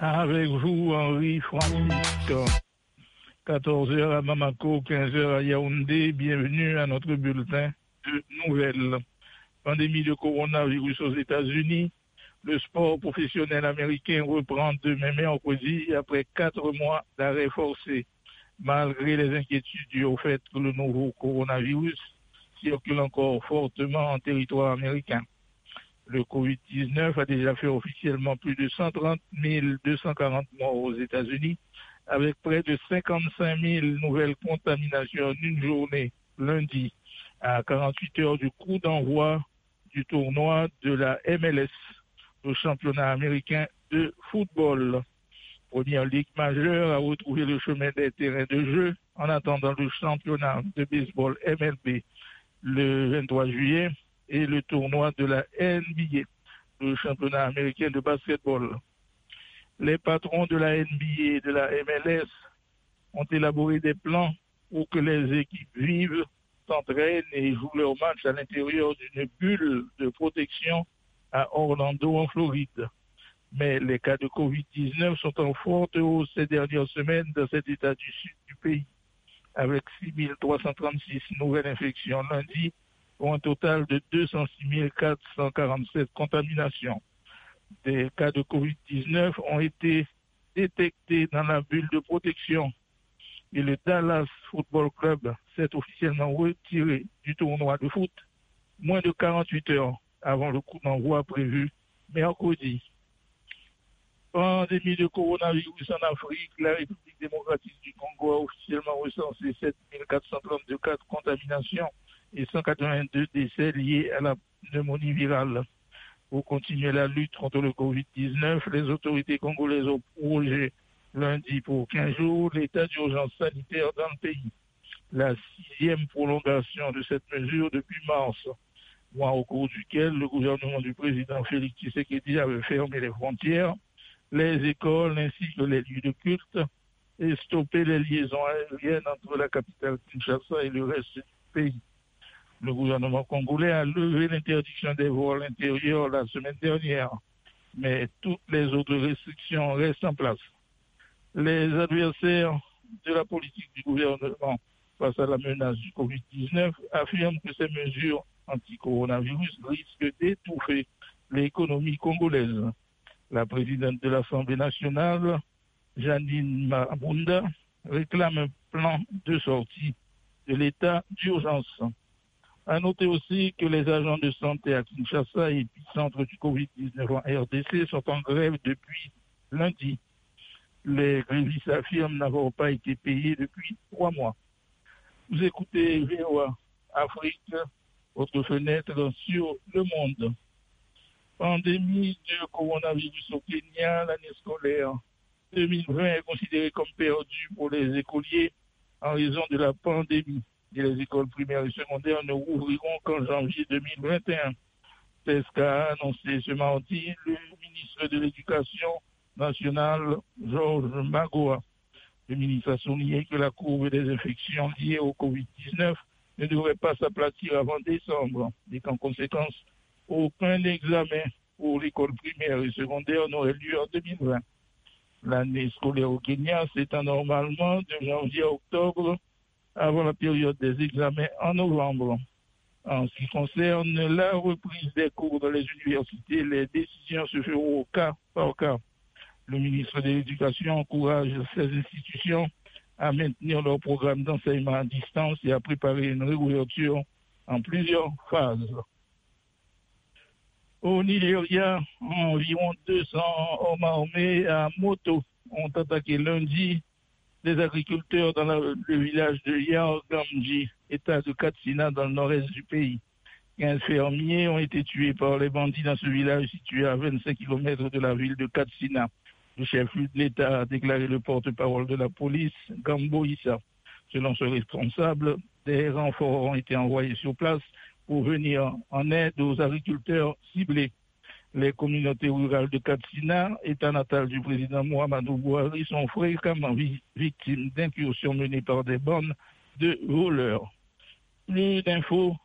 Avec vous, Henri Francisque. 14h à Bamako, 15h à Yaoundé. Bienvenue à notre bulletin de nouvelles. Pandémie de coronavirus aux États-Unis. Le sport professionnel américain reprend demain mercredi après 4 mois d'arrêt forcé. Malgré les inquiétudes dues au fait que le nouveau coronavirus circule encore fortement en territoire américain. Le Covid-19 a déjà fait officiellement plus de 130 240 morts aux États-Unis, avec près de 55 000 nouvelles contaminations en une journée, lundi, à 48 heures du coup d'envoi du tournoi de la MLS, le championnat américain de football. Première ligue majeure a retrouvé le chemin des terrains de jeu en attendant le championnat de baseball MLB le 23 juillet et le tournoi de la NBA, le championnat américain de basketball. Les patrons de la NBA et de la MLS ont élaboré des plans pour que les équipes vivent, s'entraînent et jouent leurs matchs à l'intérieur d'une bulle de protection à Orlando, en Floride. Mais les cas de Covid-19 sont en forte hausse ces dernières semaines dans cet état du sud du pays, avec 6 336 nouvelles infections lundi, pour un total de 206 447 contaminations. Des cas de Covid-19 ont été détectés dans la bulle de protection et le Dallas Football Club s'est officiellement retiré du tournoi de foot moins de 48 heures avant le coup d'envoi prévu mercredi. Pandémie de coronavirus en Afrique, la République démocratique du Congo a officiellement recensé 7 432 cas de contamination et 182 décès liés à la pneumonie virale. Pour continuer la lutte contre le Covid-19, les autorités congolaises ont prorogé lundi pour 15 jours l'état d'urgence sanitaire dans le pays. La 6e prolongation de cette mesure depuis mars, mois au cours duquel le gouvernement du président Félix Tshisekedi avait fermé les frontières, les écoles ainsi que les lieux de culte et stoppé les liaisons aériennes entre la capitale Kinshasa et le reste du pays. Le gouvernement congolais a levé l'interdiction des vols intérieurs la semaine dernière, mais toutes les autres restrictions restent en place. Les adversaires de la politique du gouvernement face à la menace du Covid-19 affirment que ces mesures anti-coronavirus risquent d'étouffer l'économie congolaise. La présidente de l'Assemblée nationale, Janine Mabunda, réclame un plan de sortie de l'état d'urgence. À noter aussi que les agents de santé à Kinshasa, épicentre du Covid-19 en RDC, sont en grève depuis lundi. Les grévistes affirment n'avoir pas été payés depuis 3 mois. Vous écoutez VOA Afrique, votre fenêtre sur le monde. Pandémie de coronavirus au Kenya, l'année scolaire 2020 est considérée comme perdue pour les écoliers en raison de la pandémie. Et les écoles primaires et secondaires ne rouvriront qu'en janvier 2021. C'est ce qu'a annoncé ce mardi le ministre de l'Éducation nationale, Georges Magoa. Le ministre a souligné que la courbe des infections liées au Covid-19 ne devrait pas s'aplatir avant décembre et qu'en conséquence, aucun examen pour l'école primaire et secondaire n'aurait lieu en 2020. L'année scolaire au Kenya s'étend normalement de janvier à octobre avant la période des examens en novembre. En ce qui concerne la reprise des cours dans les universités, les décisions se feront au cas par cas. Le ministre de l'Éducation encourage ces institutions à maintenir leur programme d'enseignement à distance et à préparer une réouverture en plusieurs phases. Au Nigeria, environ 200 hommes armés à moto ont attaqué lundi des agriculteurs dans le village de Yargamji, état de Katsina, dans le nord-est du pays. 15 fermiers ont été tués par les bandits dans ce village situé à 25 km de la ville de Katsina. Le chef-lieu de l'État a déclaré le porte-parole de la police, Gambo Issa. Selon ce responsable, des renforts ont été envoyés sur place pour venir en aide aux agriculteurs ciblés. Les communautés rurales de Katsina, état natal du président Muhammadu Buhari, sont fréquemment victimes d'incursions menées par des bandes de voleurs. Plus d'infos